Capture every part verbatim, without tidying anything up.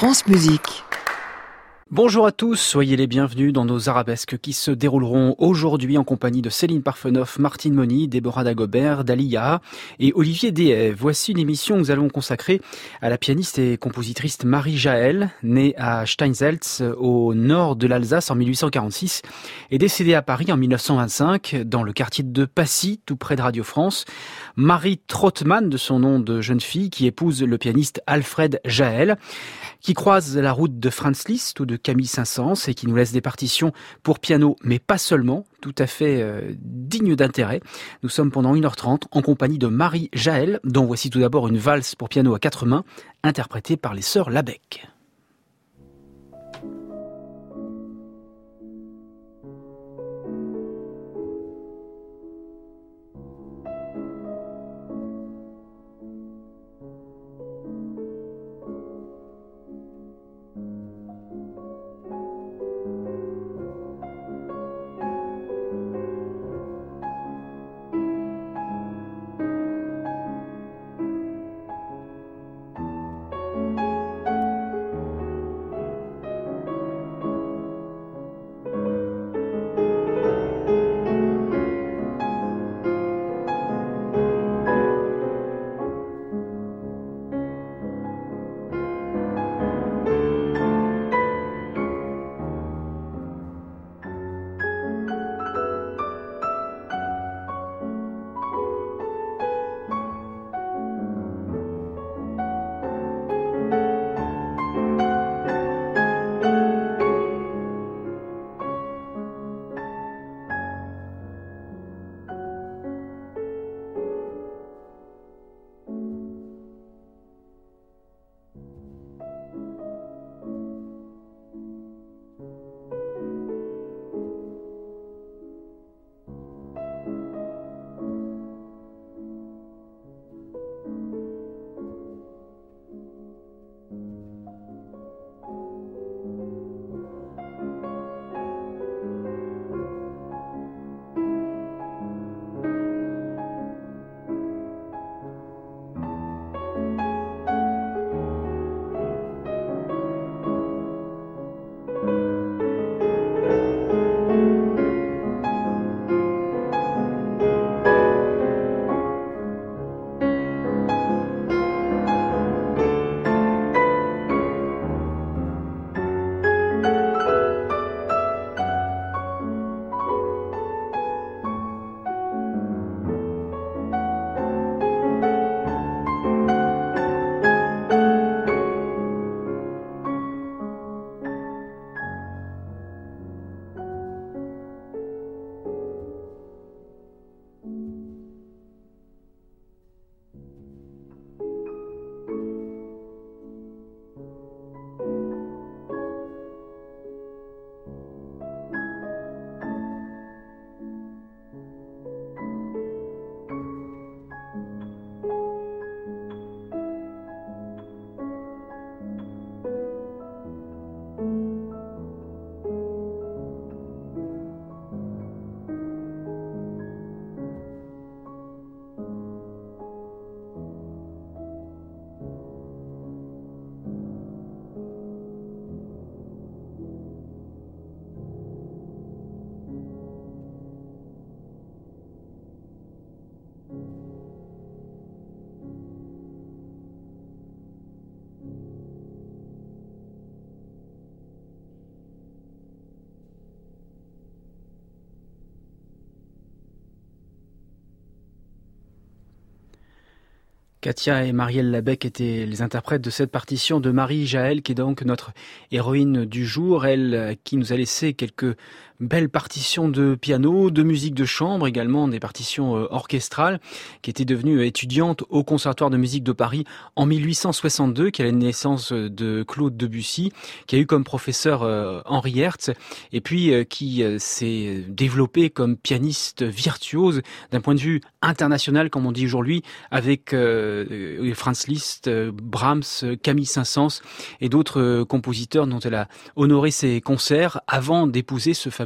France Musique. Bonjour à tous, soyez les bienvenus dans nos arabesques qui se dérouleront aujourd'hui en compagnie de Céline Parfenoff, Martine Moni, Déborah Dagobert, Dalia et Olivier Dehaye. Voici une émission que nous allons consacrer à la pianiste et compositrice Marie Jaël, née à Steinselz au nord de l'Alsace en mille huit cent quarante-six et décédée à Paris en mille neuf cent vingt-cinq dans le quartier de Passy, tout près de Radio France. Marie Trottmann, de son nom de jeune fille, qui épouse le pianiste Alfred Jaël, qui croise la route de Franz Liszt ou de Camille Saint-Saëns et qui nous laisse des partitions pour piano, mais pas seulement, tout à fait euh, dignes d'intérêt. Nous sommes pendant une heure trente en compagnie de Marie Jaël, dont voici tout d'abord une valse pour piano à quatre mains, interprétée par les sœurs Labec. Katia et Marielle Labec étaient les interprètes de cette partition de Marie Jaël, qui est donc notre héroïne du jour. Elle qui nous a laissé quelques belles partitions de piano, de musique de chambre, également des partitions orchestrales, qui était devenue étudiante au Conservatoire de musique de Paris en mille huit cent soixante-deux, qui a la naissance de Claude Debussy, qui a eu comme professeur Henri Hertz, et puis qui s'est développée comme pianiste virtuose d'un point de vue international, comme on dit aujourd'hui, avec euh, Franz Liszt, Brahms, Camille Saint-Saëns et d'autres compositeurs dont elle a honoré ses concerts avant d'épouser ce fameux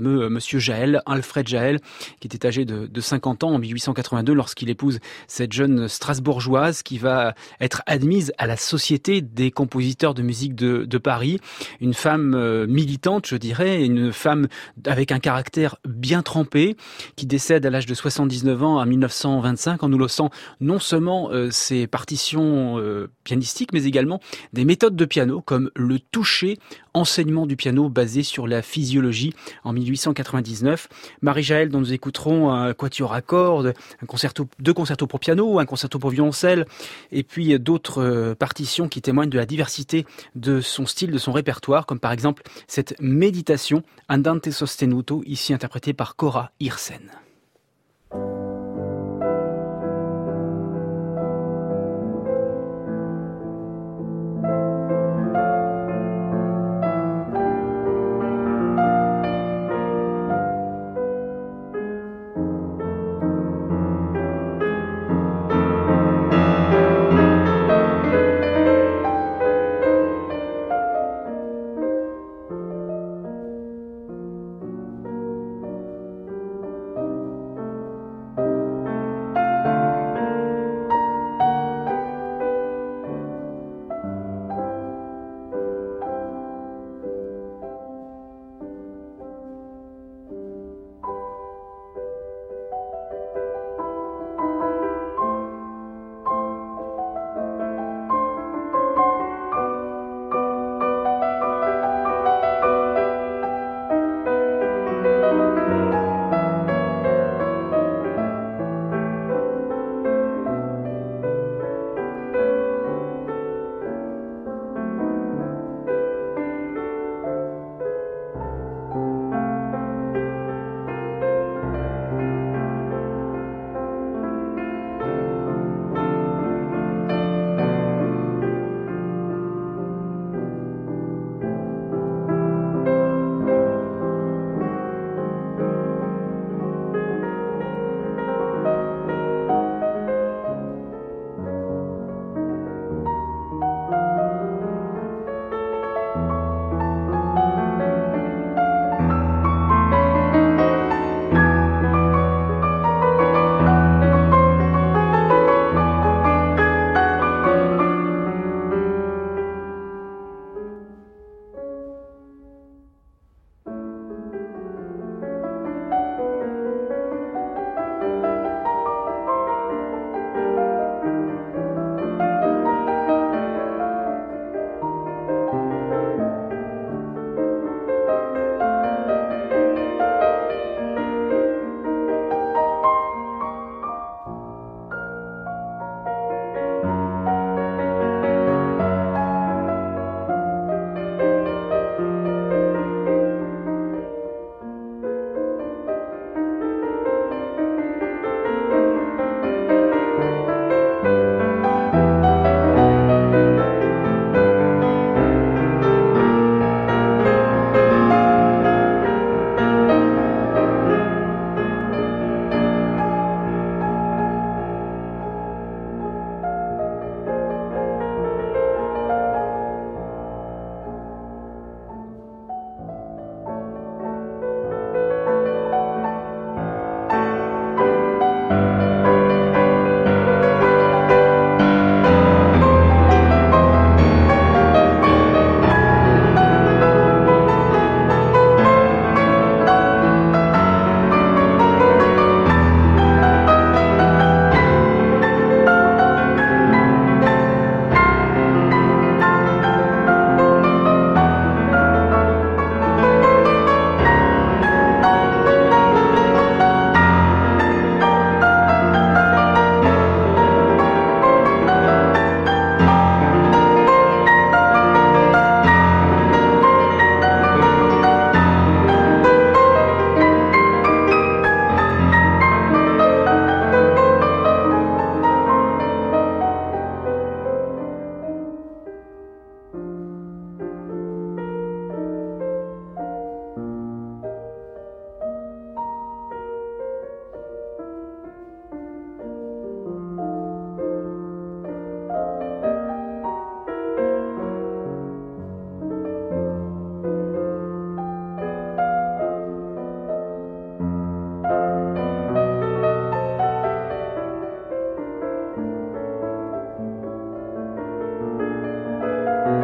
fameux euh, monsieur Jaël, Alfred Jaël, qui était âgé de, de cinquante ans en mille huit cent quatre-vingt-deux lorsqu'il épouse cette jeune Strasbourgeoise qui va être admise à la Société des compositeurs de musique de, de Paris. Une femme euh, militante, je dirais, une femme avec un caractère bien trempé, qui décède à l'âge de soixante-dix-neuf ans en mille neuf cent vingt-cinq en nous laissant non seulement euh, ses partitions euh, pianistiques, mais également des méthodes de piano comme le toucher, enseignement du piano basé sur la physiologie en mille huit cent quatre-vingt-dix-neuf. Marie-Jaël, dont nous écouterons un quatuor à cordes, un concerto, deux concertos pour piano, un concerto pour violoncelle, et puis d'autres euh, partitions qui témoignent de la diversité de son style, de son répertoire, comme par exemple cette méditation Andante sostenuto, ici interprétée par Cora Hirsen.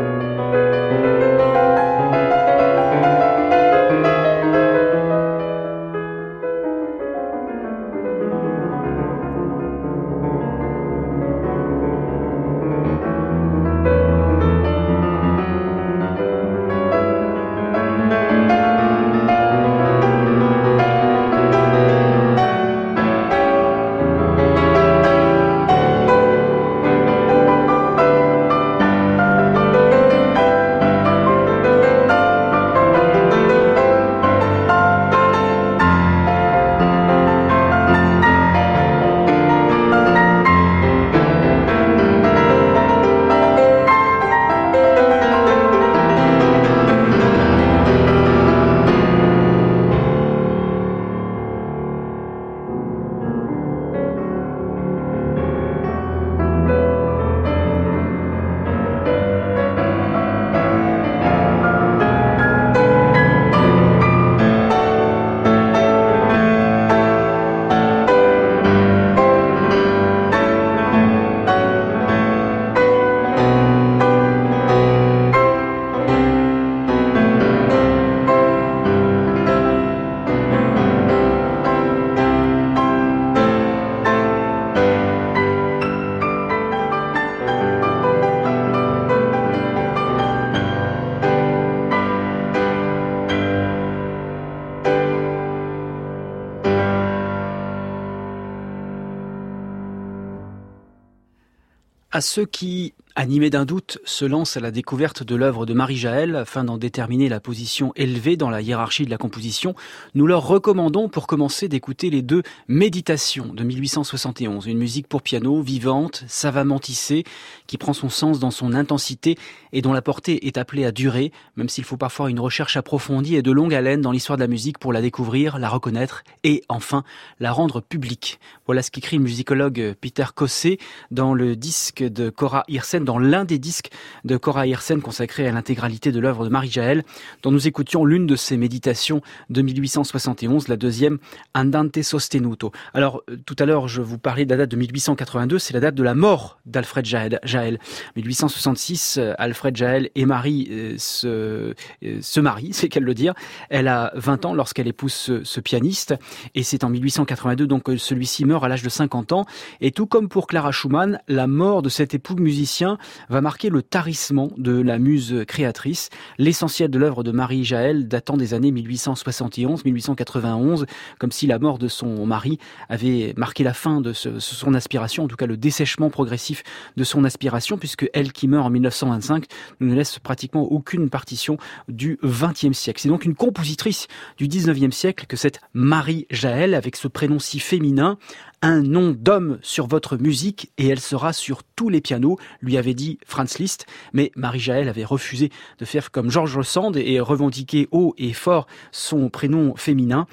À ceux qui, animés d'un doute, se lancent à la découverte de l'œuvre de Marie Jaël afin d'en déterminer la position élevée dans la hiérarchie de la composition, nous leur recommandons pour commencer d'écouter les deux Méditations de mille huit cent soixante et onze, une musique pour piano vivante, savamment tissée, qui prend son sens dans son intensité et dont la portée est appelée à durer, même s'il faut parfois une recherche approfondie et de longue haleine dans l'histoire de la musique pour la découvrir, la reconnaître et enfin la rendre publique. Voilà ce qu'écrit le musicologue Peter Cossé dans le disque de Cora Hirsen, dans l'un des disques de Cora Hirsen consacré à l'intégralité de l'œuvre de Marie Jaël, dont nous écoutions l'une de ses méditations de mille huit cent soixante et onze, la deuxième Andante sostenuto. Alors tout à l'heure je vous parlais de la date de mille huit cent quatre-vingt-deux, c'est la date de la mort d'Alfred Jaël. mille huit cent soixante-six, Alfred Jaël et Marie euh, se, euh, se marient, c'est qu'elle le dire. Elle a vingt ans lorsqu'elle épouse ce, ce pianiste et c'est en mille huit cent quatre-vingt-deux donc que celui-ci meurt à l'âge de cinquante ans. Et tout comme pour Clara Schumann, la mort de cet époux musicien va marquer le tarissement de la muse créatrice. L'essentiel de l'œuvre de Marie Jaël datant des années mille huit cent soixante et onze mille huit cent quatre-vingt-onze, comme si la mort de son mari avait marqué la fin de ce, son aspiration, en tout cas le dessèchement progressif de son aspiration, puisque elle qui meurt en mille neuf cent vingt-cinq ne nous laisse pratiquement aucune partition du vingtième siècle. C'est donc une compositrice du dix-neuvième siècle que cette Marie Jaël, avec ce prénom si féminin, un nom d'homme sur votre musique et elle sera sur tous les pianos, lui avait dit Franz Liszt. Mais Marie Jaël avait refusé de faire comme George Sand et revendiquer haut et fort son prénom féminin,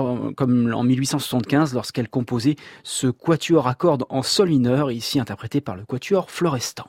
comme en mille huit cent soixante-quinze lorsqu'elle composait ce quatuor à cordes en sol mineur, ici interprété par le quatuor Florestan.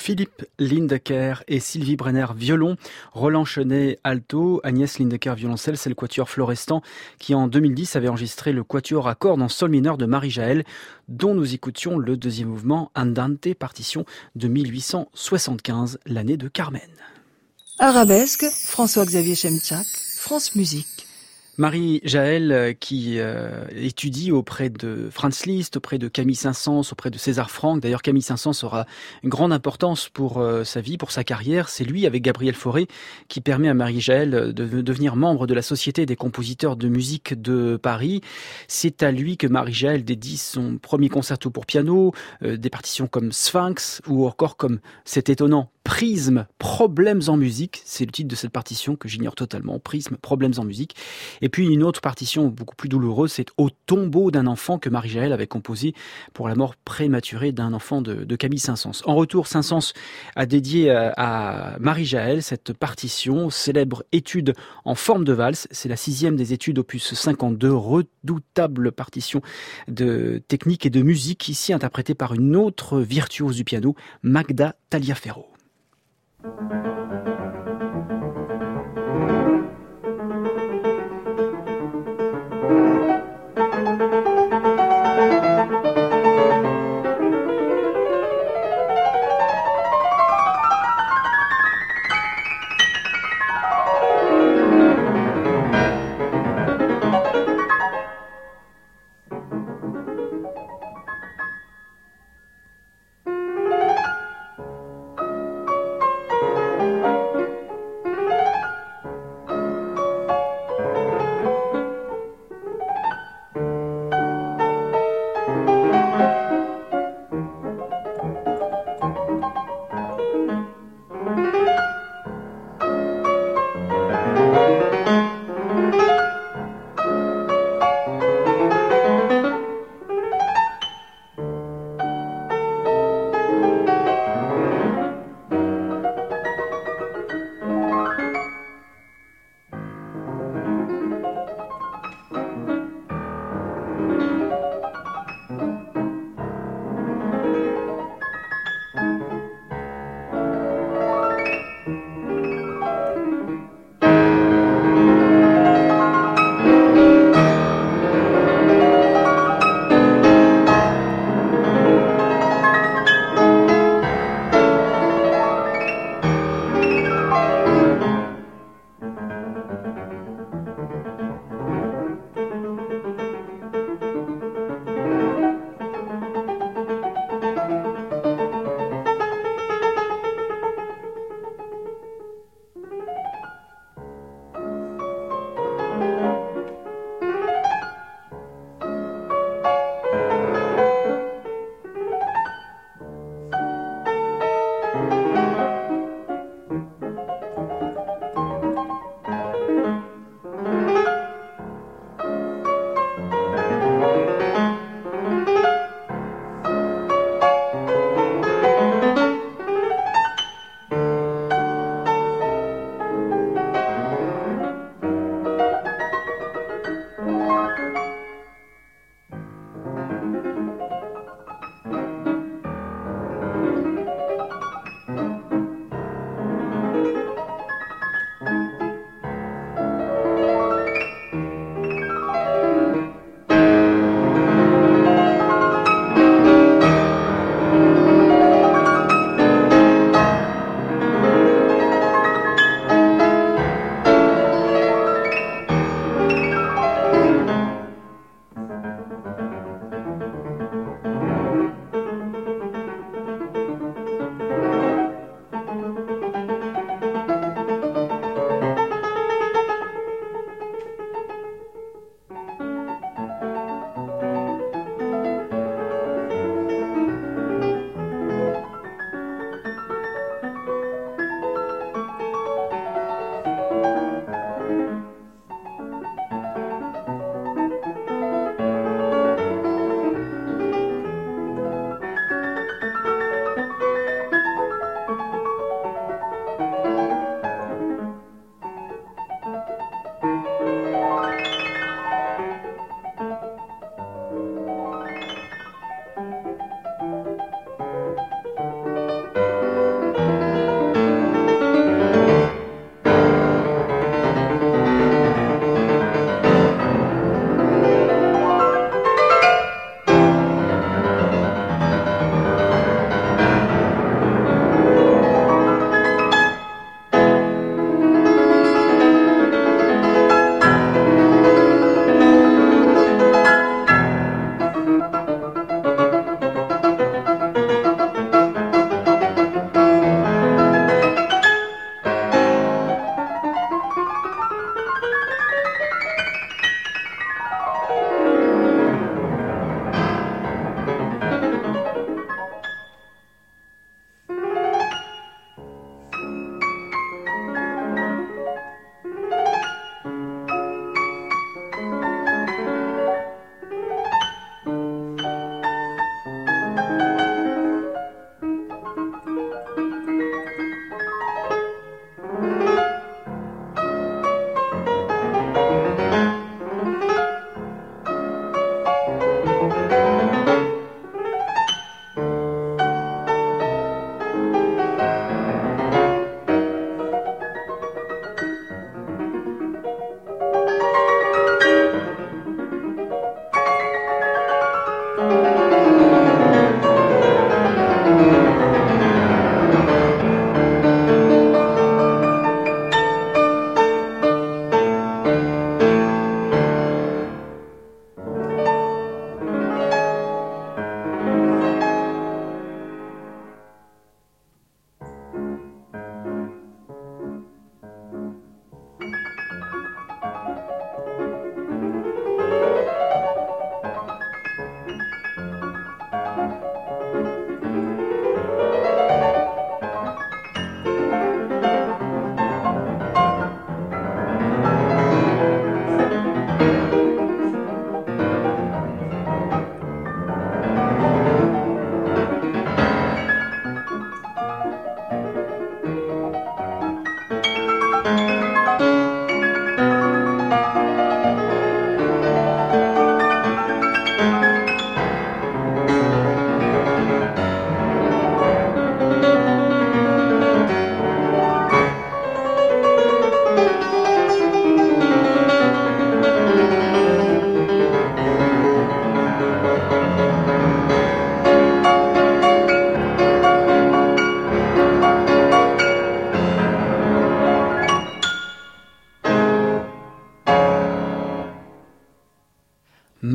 Philippe Lindecker et Sylvie Brenner violon, Roland Chenet alto, Agnès Lindecker violoncelle, c'est le quatuor Florestan qui en deux mille dix avait enregistré le quatuor à cordes en sol mineur de Marie-Jaël, dont nous écoutions le deuxième mouvement Andante, partition de mille huit cent soixante-quinze, l'année de Carmen. Arabesque, François-Xavier Chemchak, France Musique. Marie-Jaël qui euh, étudie auprès de Franz Liszt, auprès de Camille Saint-Saëns, auprès de César Franck. D'ailleurs, Camille Saint-Saëns aura une grande importance pour euh, sa vie, pour sa carrière. C'est lui, avec Gabriel Fauré, qui permet à Marie-Jaël de, de devenir membre de la Société des compositeurs de musique de Paris. C'est à lui que Marie-Jaël dédie son premier concerto pour piano, euh, des partitions comme Sphinx ou encore comme, c'est étonnant, Prisme, Problèmes en musique. C'est le titre de cette partition que j'ignore totalement. Prisme, Problèmes en musique. Et puis une autre partition beaucoup plus douloureuse, c'est Au tombeau d'un enfant que Marie-Jaël avait composé pour la mort prématurée d'un enfant de, de Camille Saint-Saëns. En retour, Saint-Saëns a dédié à, à Marie-Jaël cette partition, célèbre étude en forme de valse. C'est la sixième des études opus cinquante-deux, redoutable partition de technique et de musique, ici interprétée par une autre virtuose du piano, Magda Taliaferro.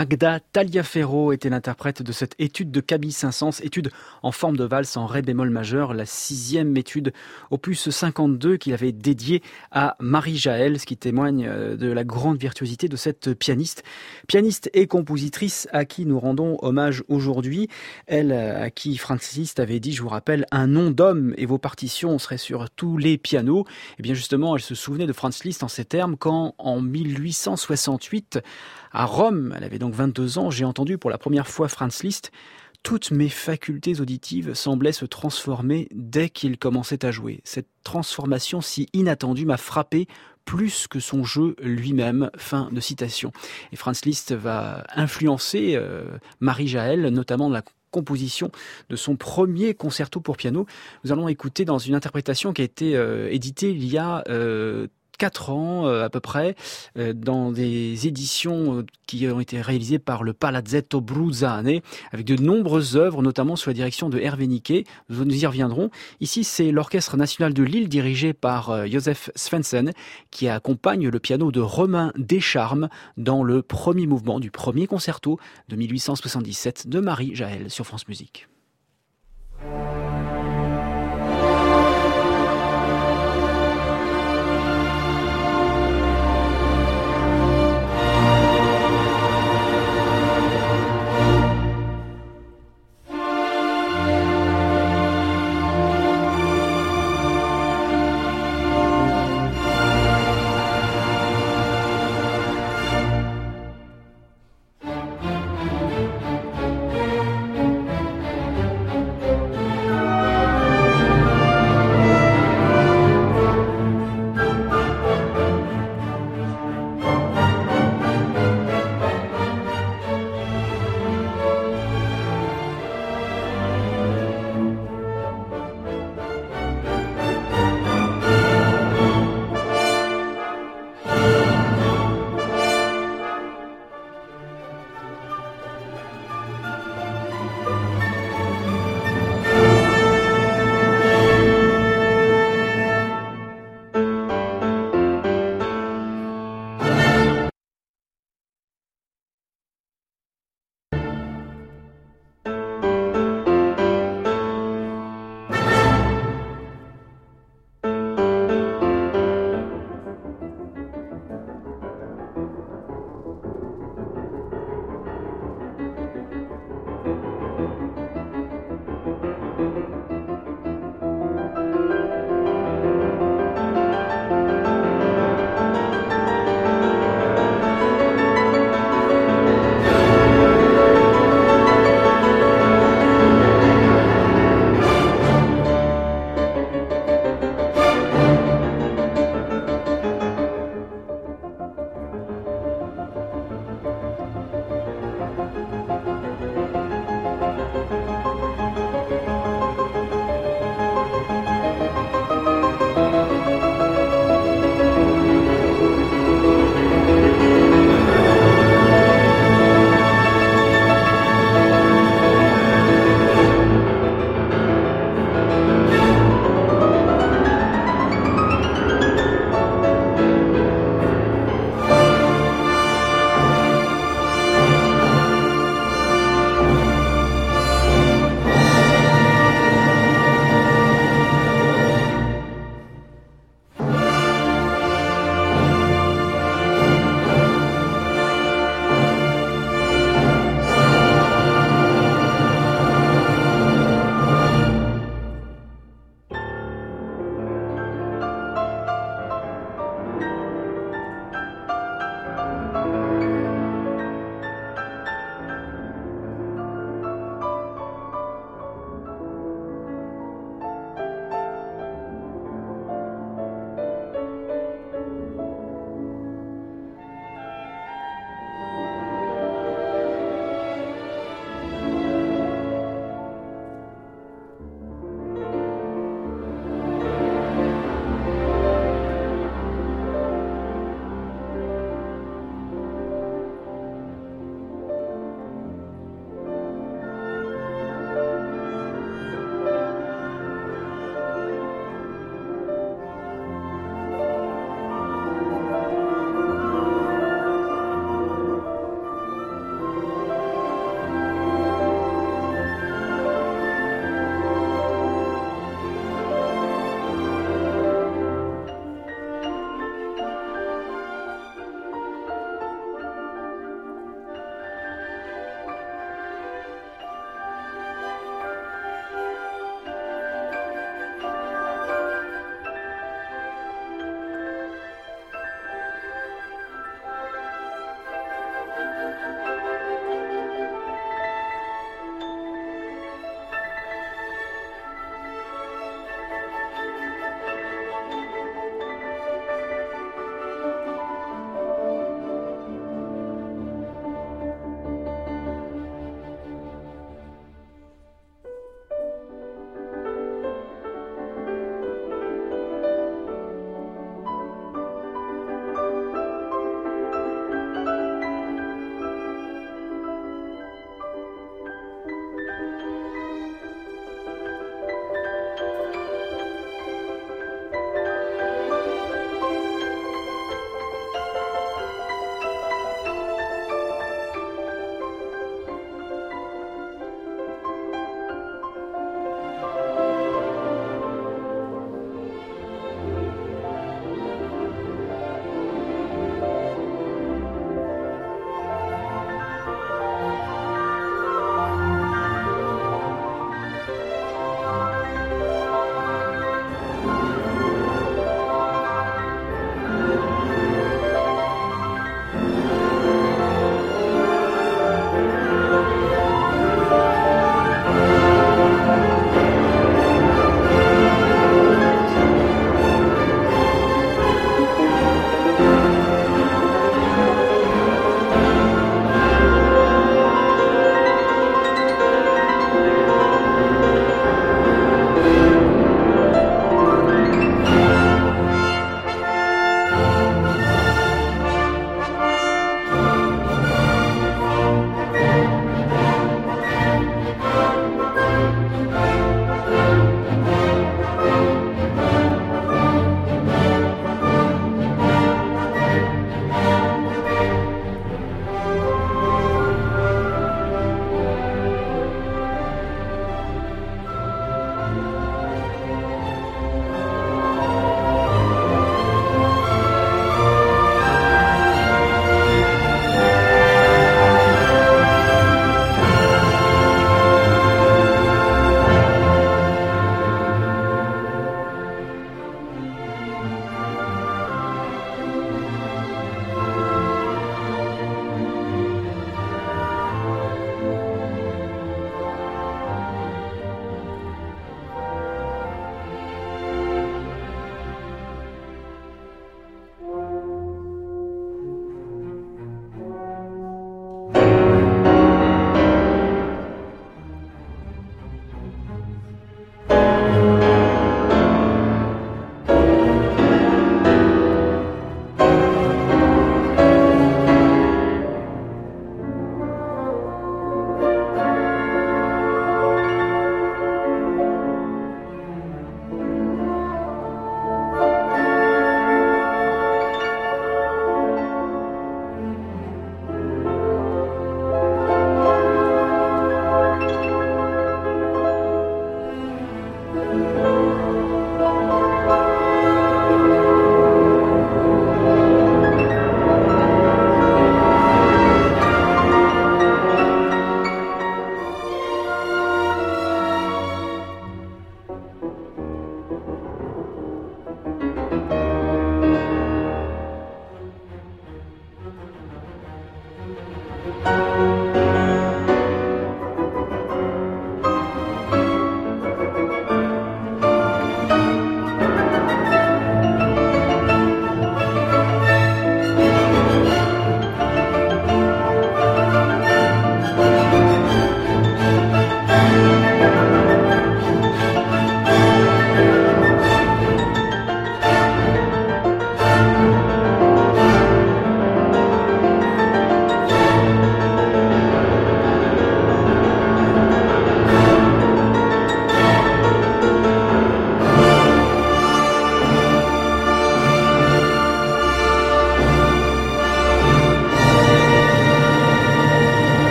Magda Taliaferro était l'interprète de cette étude de Camille Saint-Saëns, étude en forme de valse en ré bémol majeur, la sixième étude opus cinquante-deux qu'il avait dédiée à Marie Jaël, ce qui témoigne de la grande virtuosité de cette pianiste. Pianiste et compositrice à qui nous rendons hommage aujourd'hui. Elle, à qui Franz Liszt avait dit, je vous rappelle, un nom d'homme et vos partitions seraient sur tous les pianos. Et bien justement, elle se souvenait de Franz Liszt en ces termes quand, en mille huit cent soixante-huit, à Rome, elle avait donc vingt-deux ans, j'ai entendu pour la première fois Franz Liszt. Toutes mes facultés auditives semblaient se transformer dès qu'il commençait à jouer. Cette transformation si inattendue m'a frappé plus que son jeu lui-même. Fin de citation. Et Franz Liszt va influencer euh, Marie Jaël, notamment dans la composition de son premier concerto pour piano. Nous allons écouter dans une interprétation qui a été euh, éditée il y a euh, quatre ans euh, à peu près, euh, dans des éditions euh, qui ont été réalisées par le Palazzetto Bruzane, avec de nombreuses œuvres, notamment sous la direction de Hervé Niquet. Nous y reviendrons. Ici, c'est l'Orchestre National de Lille, dirigé par euh, Joseph Svensson, qui accompagne le piano de Romain Descharmes dans le premier mouvement du premier concerto de mille huit cent soixante-dix-sept de Marie Jaël sur France Musique.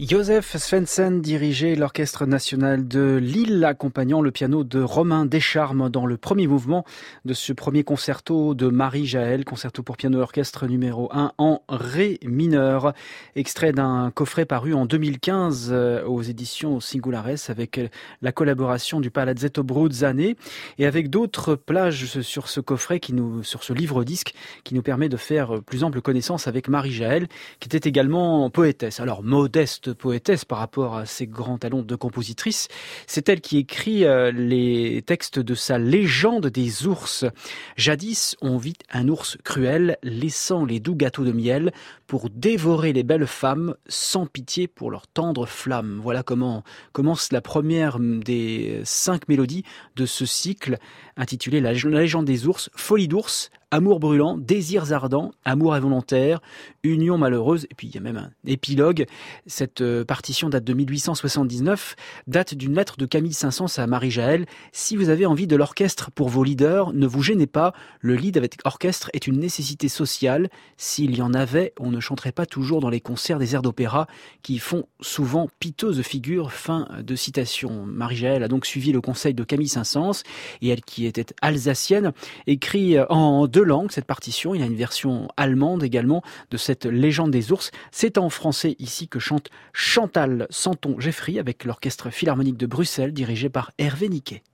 Josef Svensson dirigeait l'Orchestre national de Lille, accompagnant le piano de Romain Descharmes dans le premier mouvement de ce premier concerto de Marie-Jaël, concerto pour piano et orchestre numéro un en ré mineur, extrait d'un coffret paru en deux mille quinze aux éditions Singulares avec la collaboration du Palazzetto Bruzzane et avec d'autres plages sur ce coffret, qui nous, sur ce livre-disque qui nous permet de faire plus ample connaissance avec Marie-Jaël, qui était également poétesse. Alors modeste poétesse par rapport à ses grands talents de compositrice. C'est elle qui écrit euh, les textes de sa Légende des ours. Jadis, on vit un ours cruel, laissant les doux gâteaux de miel pour dévorer les belles femmes, sans pitié pour leurs tendres flammes. Voilà comment commence la première des cinq mélodies de ce cycle intitulé La Légende des ours, folie d'ours, amour brûlant, désirs ardents, amour involontaire, union malheureuse, et puis il y a même un épilogue. Cette partition date de mille huit cent soixante-dix-neuf, date d'une lettre de Camille Saint-Saëns à Marie-Jaël. Si vous avez envie de l'orchestre pour vos leaders, ne vous gênez pas, le lead avec orchestre est une nécessité sociale. S'il y en avait, on ne chanterait pas toujours dans les concerts des airs d'opéra qui font souvent piteuse figure. Fin de citation. Marie-Jaël a donc suivi le conseil de Camille Saint-Saëns, et elle qui était alsacienne, écrit en deux langues cette partition. Il y a une version allemande également de cette Légende des ours. C'est en français ici que chante Chantal Santon-Jeffrey avec l'Orchestre Philharmonique de Bruxelles dirigé par Hervé Niquet.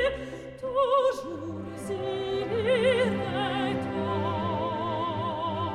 Toujours irai-toi.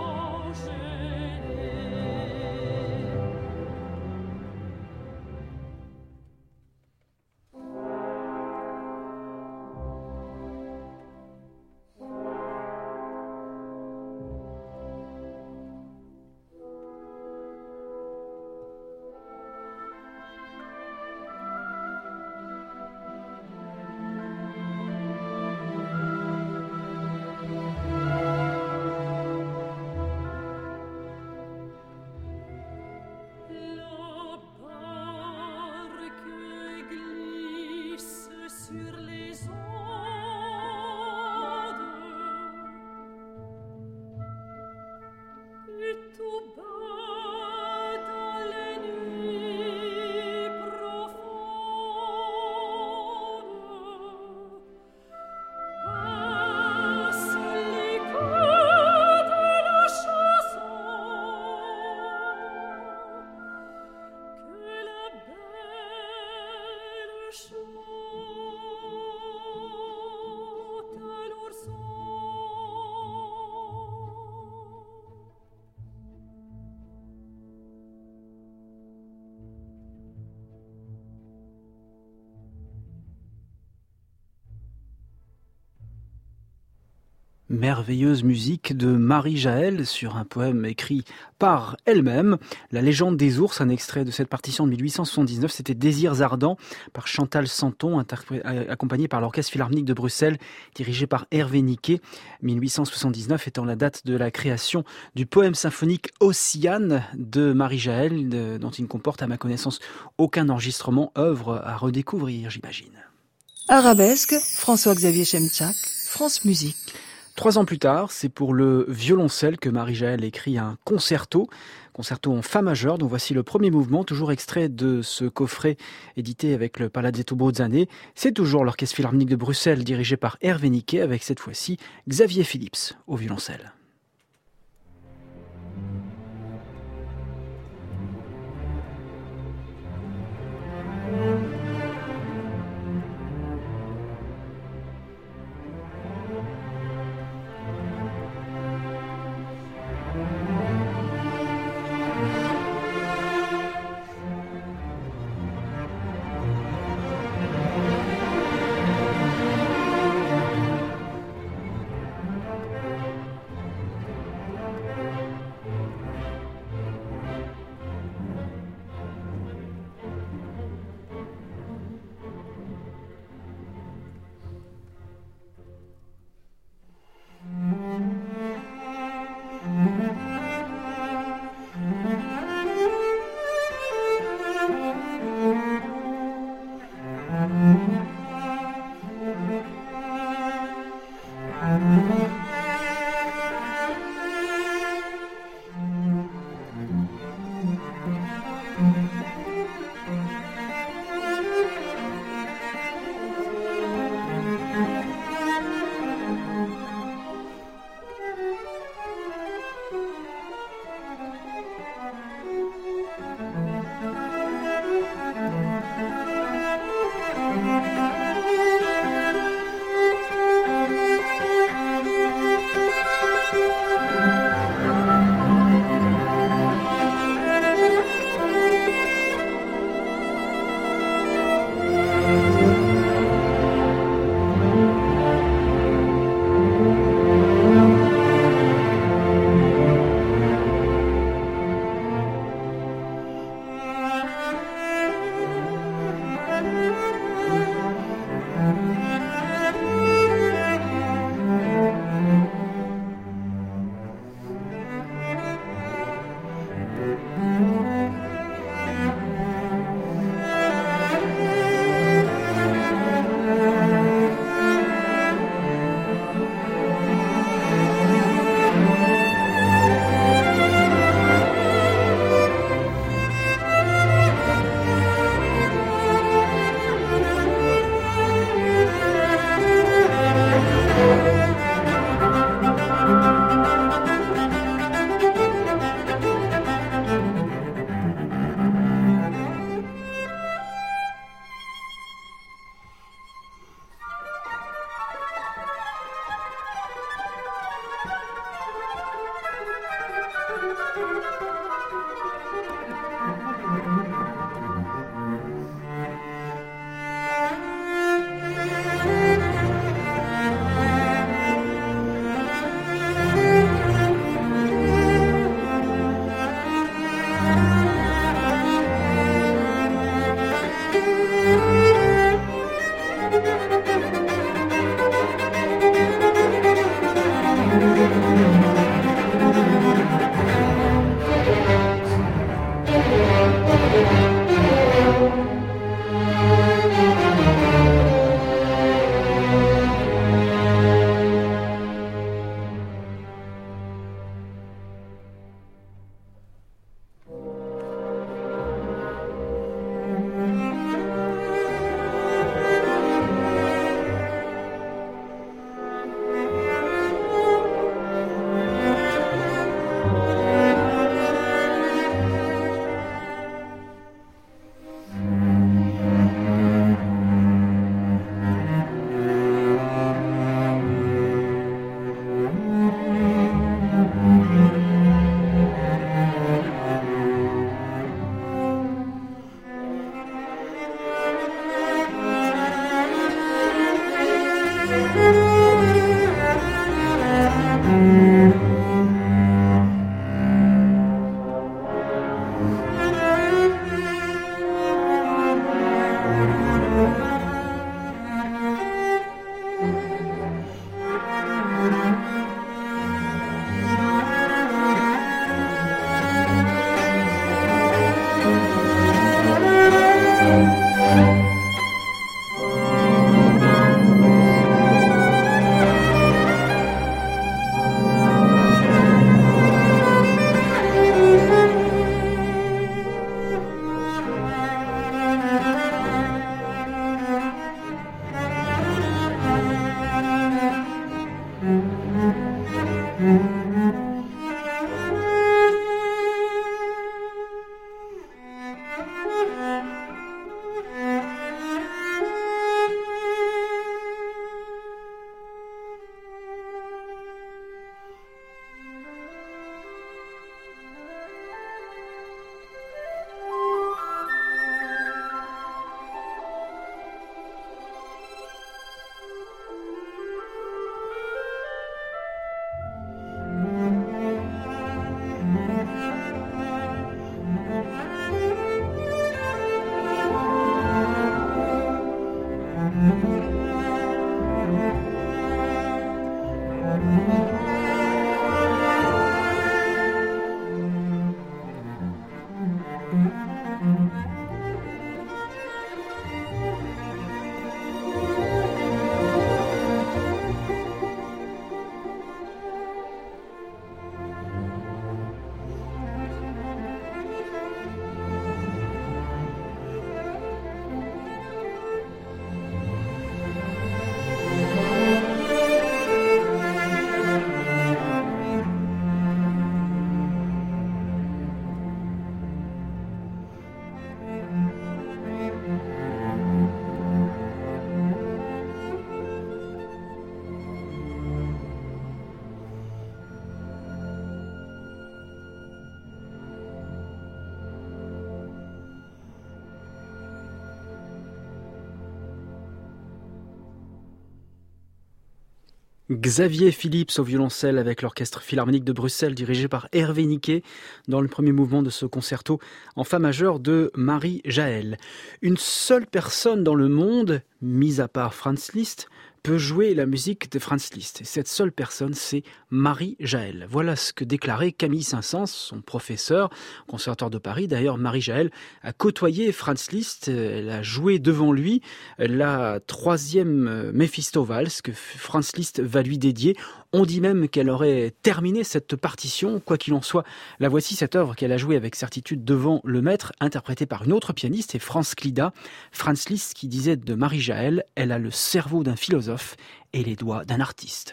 Merveilleuse musique de Marie Jaël sur un poème écrit par elle-même. La légende des ours, un extrait de cette partition de mille huit cent soixante-dix-neuf, c'était Désirs ardents par Chantal Santon, accompagné par l'Orchestre Philharmonique de Bruxelles, dirigé par Hervé Niquet. mille huit cent soixante-dix-neuf étant la date de la création du poème symphonique Océane de Marie Jaël, dont il ne comporte à ma connaissance aucun enregistrement, œuvre à redécouvrir, j'imagine. Arabesque, François-Xavier Chemchak, France Musique. Trois ans plus tard, c'est pour le violoncelle que Marie Jaël écrit un concerto, concerto en fa majeur, dont voici le premier mouvement, toujours extrait de ce coffret édité avec le Palazzetto Bozzane. C'est toujours l'Orchestre Philharmonique de Bruxelles dirigé par Hervé Niquet, avec cette fois-ci Xavier Phillips au violoncelle. Xavier Phillips au violoncelle avec l'Orchestre Philharmonique de Bruxelles dirigé par Hervé Niquet dans le premier mouvement de ce concerto en fa majeur de Marie Jaël. Une seule personne dans le monde, mis à part Franz Liszt, peut jouer la musique de Franz Liszt. Et cette seule personne, c'est Marie Jaël. Voilà ce que déclarait Camille Saint-Saëns, son professeur, conservatoire de Paris. D'ailleurs, Marie Jaël a côtoyé Franz Liszt, elle a joué devant lui la troisième Méphisto-Valse que Franz Liszt va lui dédier. On dit même qu'elle aurait terminé cette partition. Quoi qu'il en soit, la voici, cette œuvre qu'elle a jouée avec certitude devant le maître, interprétée par une autre pianiste, et Franz Klida. Franz Liszt qui disait de Marie Jaël, elle a le cerveau d'un philosophe et les doigts d'un artiste.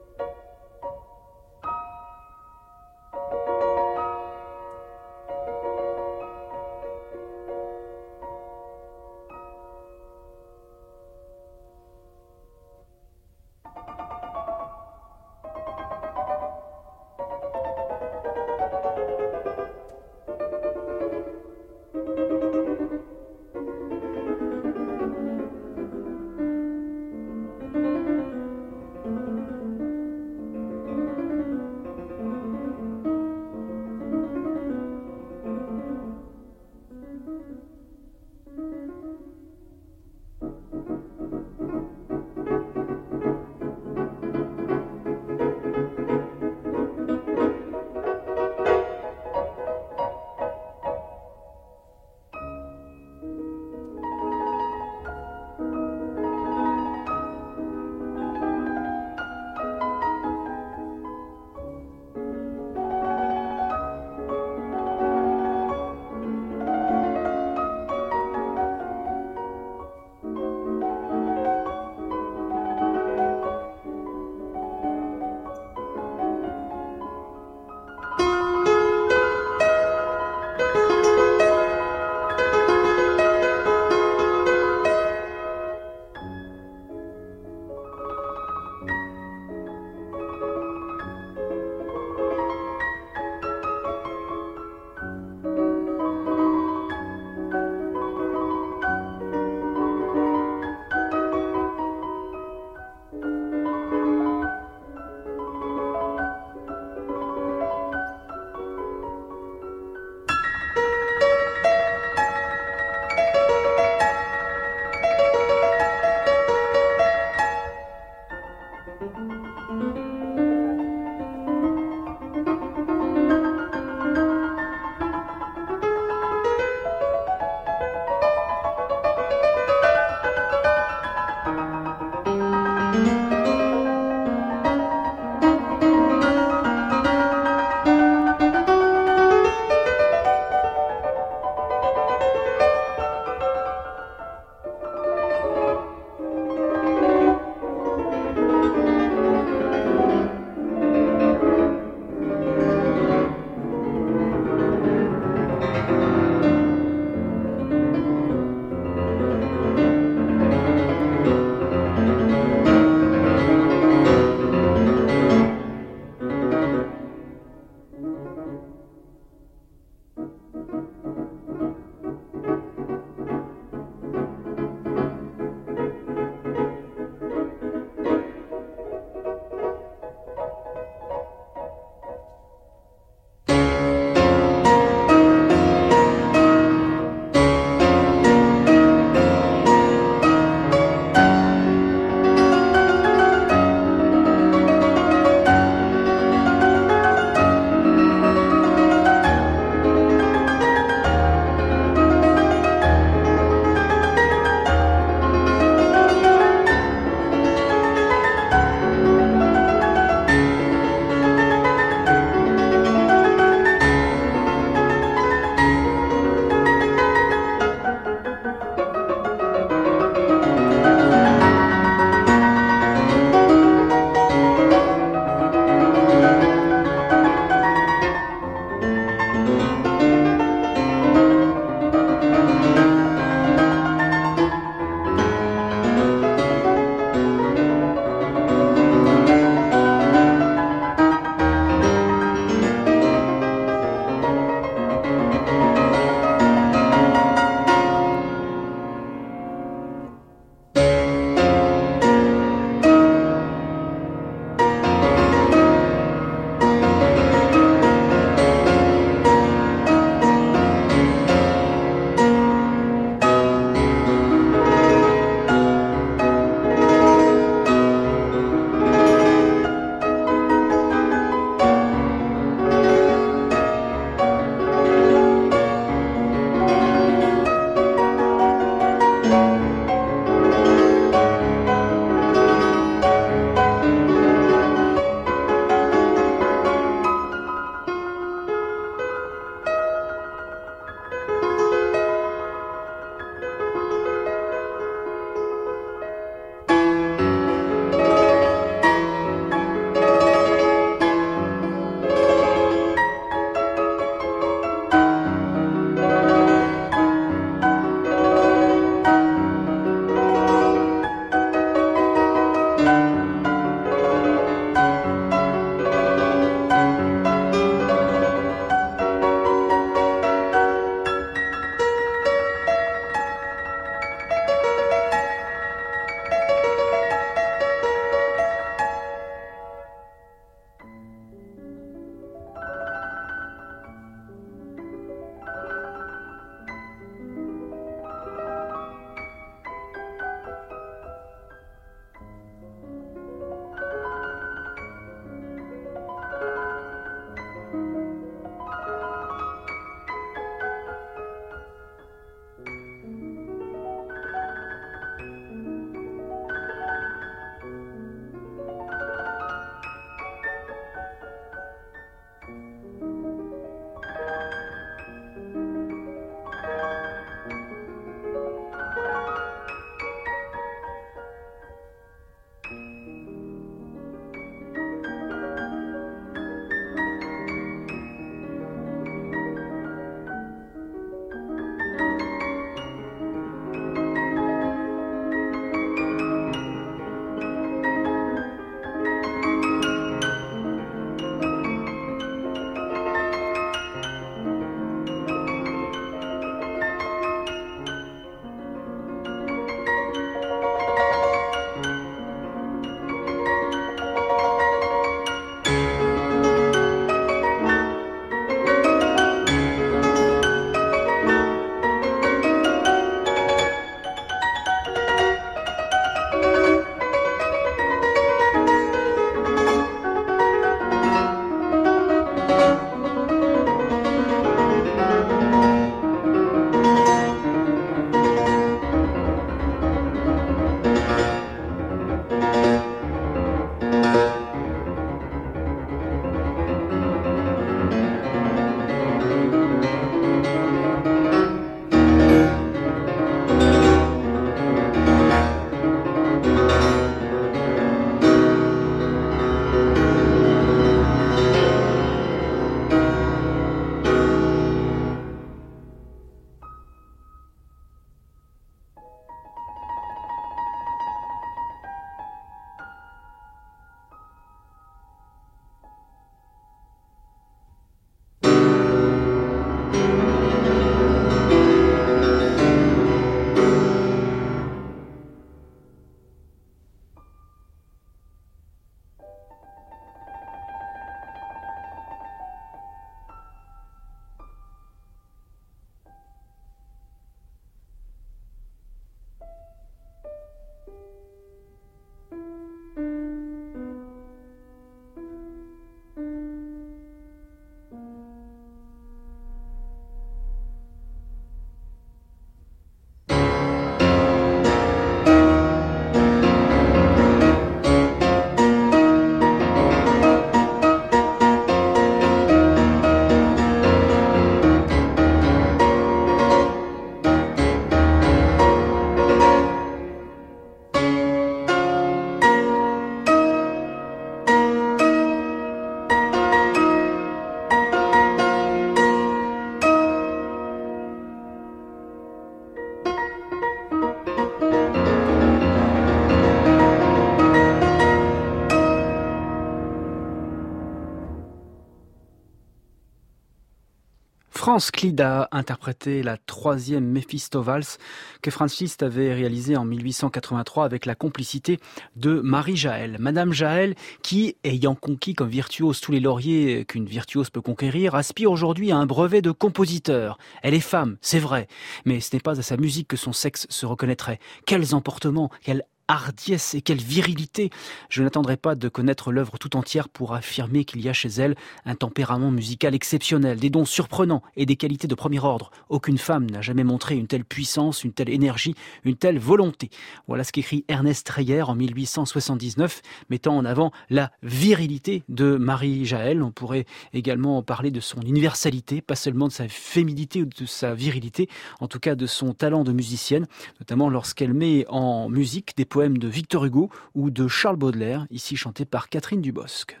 Franz Klida interprétait la troisième Mephisto Valse que Franz Liszt avait réalisée en mille huit cent quatre-vingt-trois avec la complicité de Marie Jaël. Madame Jaël, qui, ayant conquis comme virtuose tous les lauriers qu'une virtuose peut conquérir, aspire aujourd'hui à un brevet de compositeur. Elle est femme, c'est vrai, mais ce n'est pas à sa musique que son sexe se reconnaîtrait. Quels emportements, quelle hardiesse et quelle virilité! Je n'attendrai pas de connaître l'œuvre tout entière pour affirmer qu'il y a chez elle un tempérament musical exceptionnel, des dons surprenants et des qualités de premier ordre. Aucune femme n'a jamais montré une telle puissance, une telle énergie, une telle volonté. Voilà ce qu'écrit Ernest Reyer en mille huit cent soixante-dix-neuf, mettant en avant la virilité de Marie Jaël. On pourrait également parler de son universalité, pas seulement de sa féminité ou de sa virilité, en tout cas de son talent de musicienne, notamment lorsqu'elle met en musique des poèmes de Victor Hugo ou de Charles Baudelaire, ici chantés par Catherine Dubosc.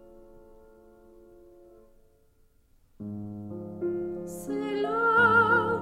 C'est là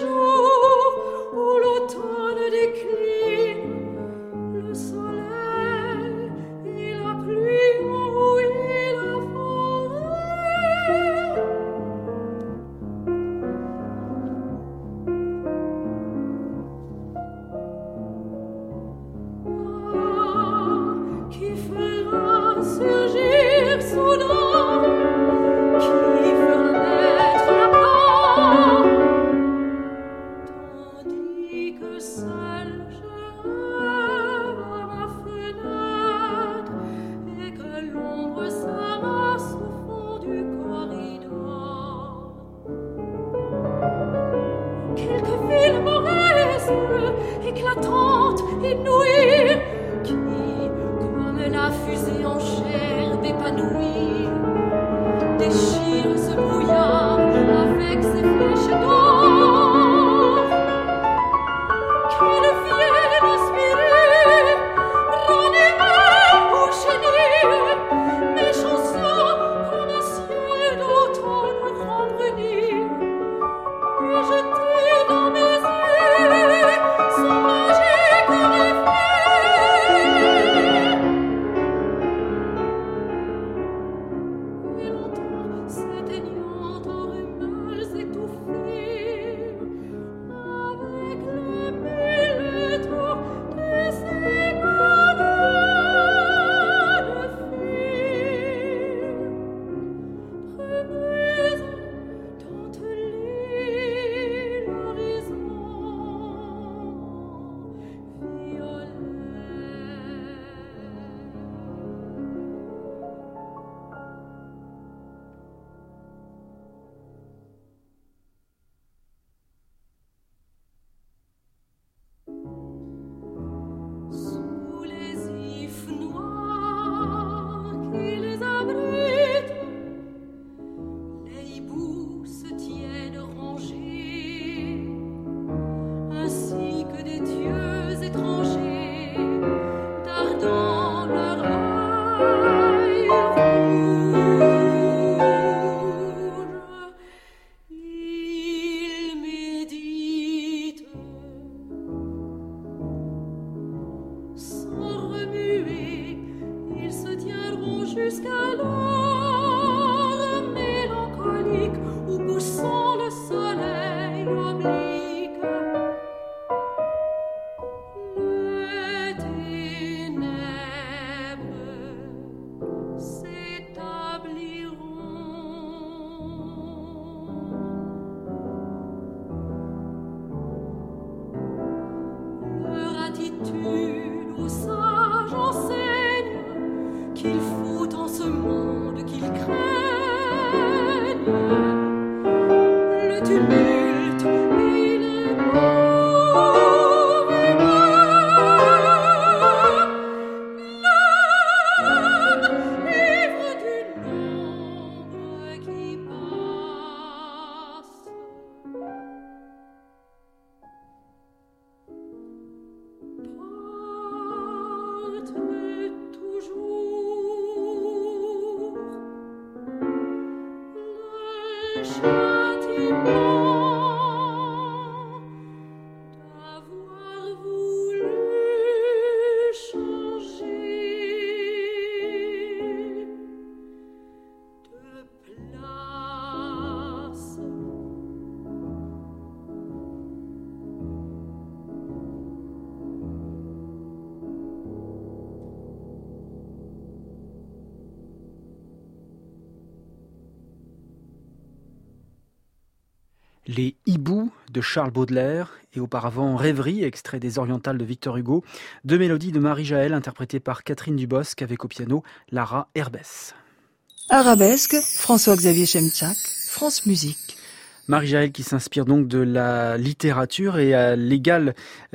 Les hiboux de Charles Baudelaire et auparavant Rêverie, extrait des Orientales de Victor Hugo, deux mélodies de Marie-Jaël interprétées par Catherine Dubosc avec au piano Lara Herbès. Arabesque, François-Xavier Chemchak, France Musique. Marie-Jaël qui s'inspire donc de la littérature et à l'égal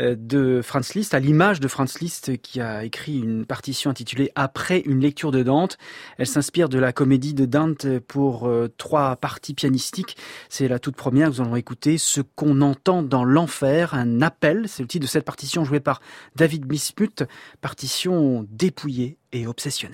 de Franz Liszt, à l'image de Franz Liszt qui a écrit une partition intitulée « Après une lecture de Dante ». Elle s'inspire de la comédie de Dante pour euh, trois parties pianistiques. C'est la toute première que nous allons écouter, « Ce qu'on entend dans l'enfer », un appel. C'est le titre de cette partition jouée par David Bismuth, partition dépouillée et obsessionnelle.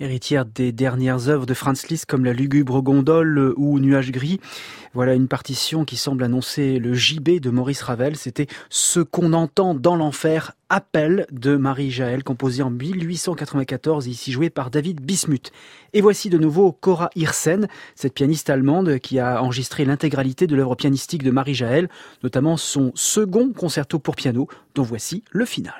Héritière des dernières œuvres de Franz Liszt comme La lugubre gondole ou Nuages gris. Voilà une partition qui semble annoncer le gibet de Maurice Ravel. C'était Ce qu'on entend dans l'enfer, Appel de Marie-Jaël, composé en mille huit cent quatre-vingt-quatorze et ici joué par David Bismuth. Et voici de nouveau Cora Hirsen, cette pianiste allemande qui a enregistré l'intégralité de l'œuvre pianistique de Marie-Jaël, notamment son second concerto pour piano, dont voici le final.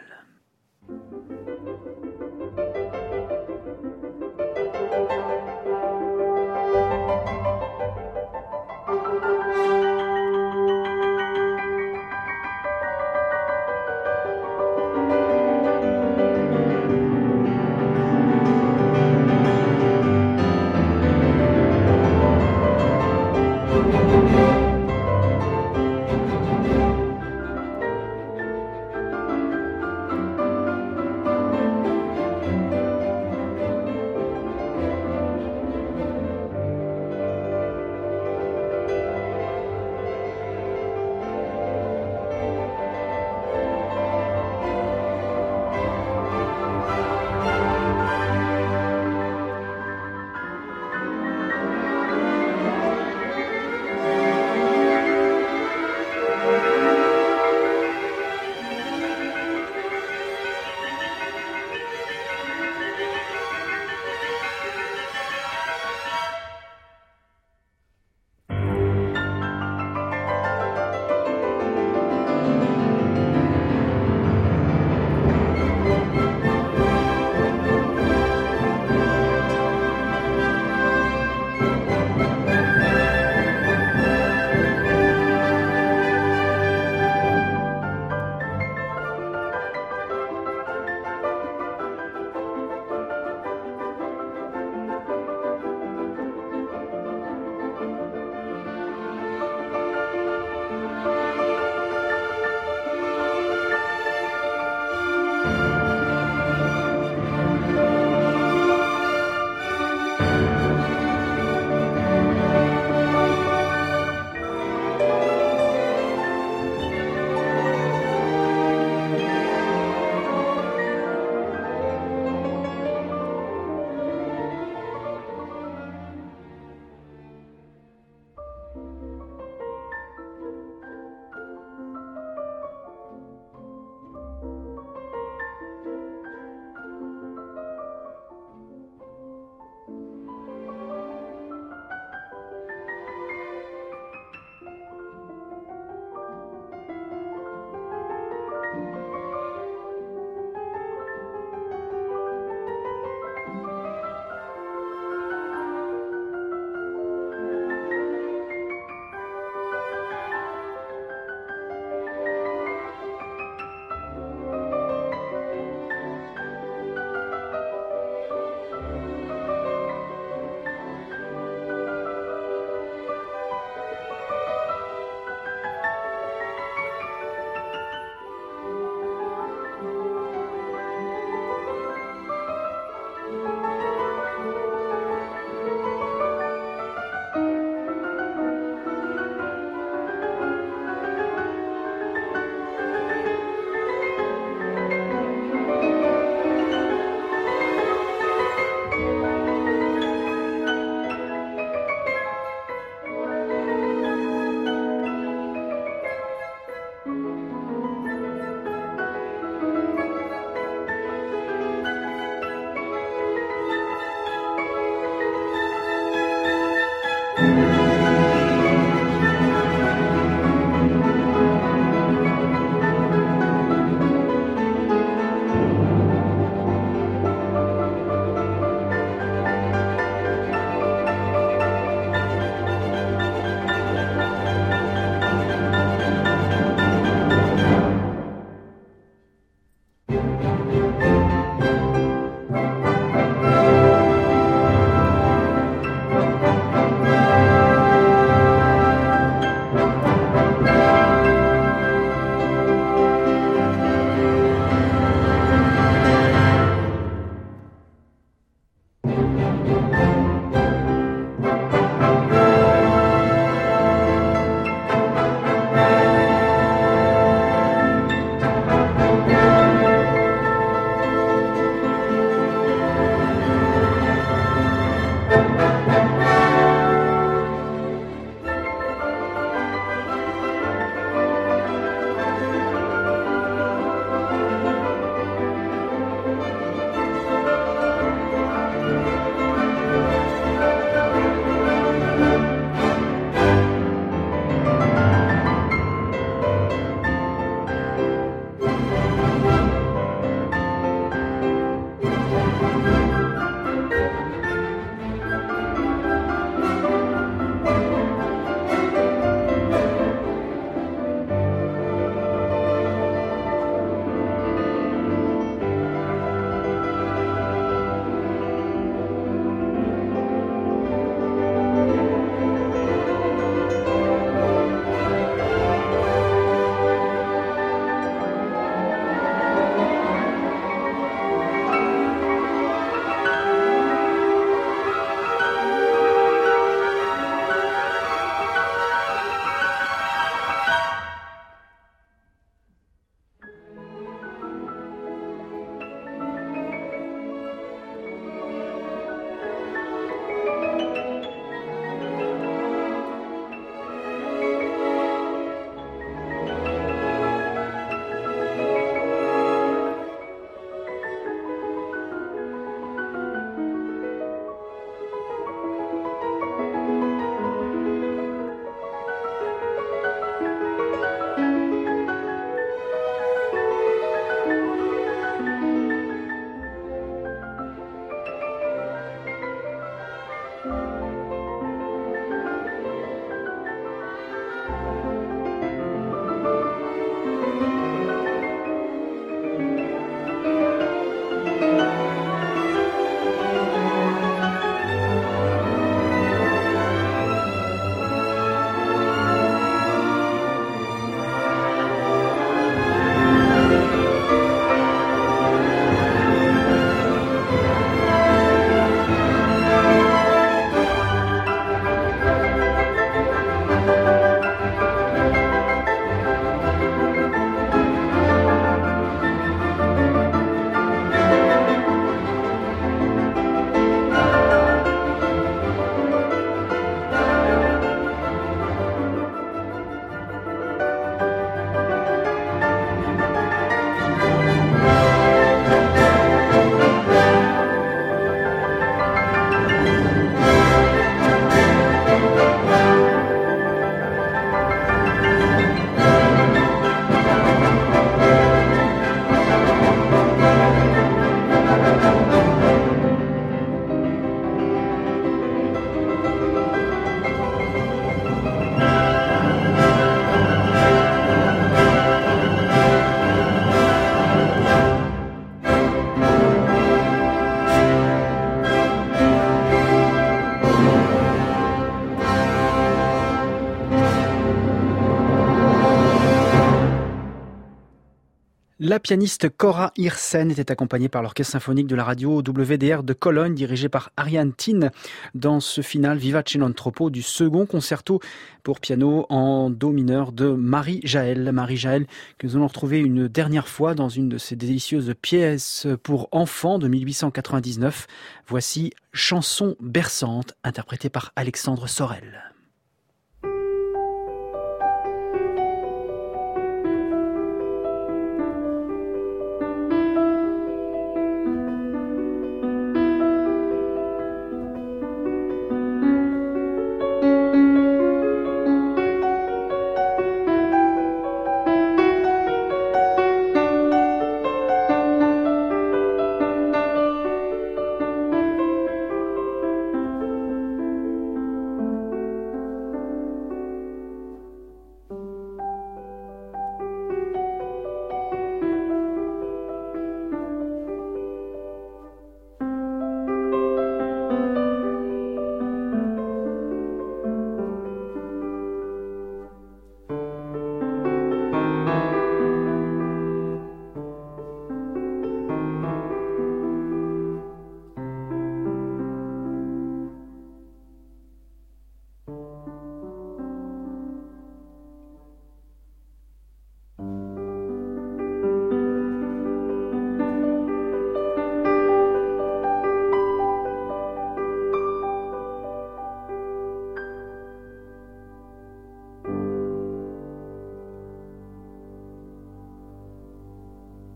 La pianiste Cora Hirsen était accompagnée par l'orchestre symphonique de la radio W D R de Cologne, dirigé par Ariane Tin, dans ce final Vivace non troppo du second concerto pour piano en do mineur de Marie Jaël. Marie Jaël, que nous allons retrouver une dernière fois dans une de ces délicieuses pièces pour enfants de mille huit cent quatre-vingt-dix-neuf. Voici Chanson berçante, interprétée par Alexandre Sorel.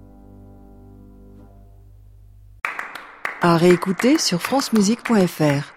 À réécouter sur francemusique point f r.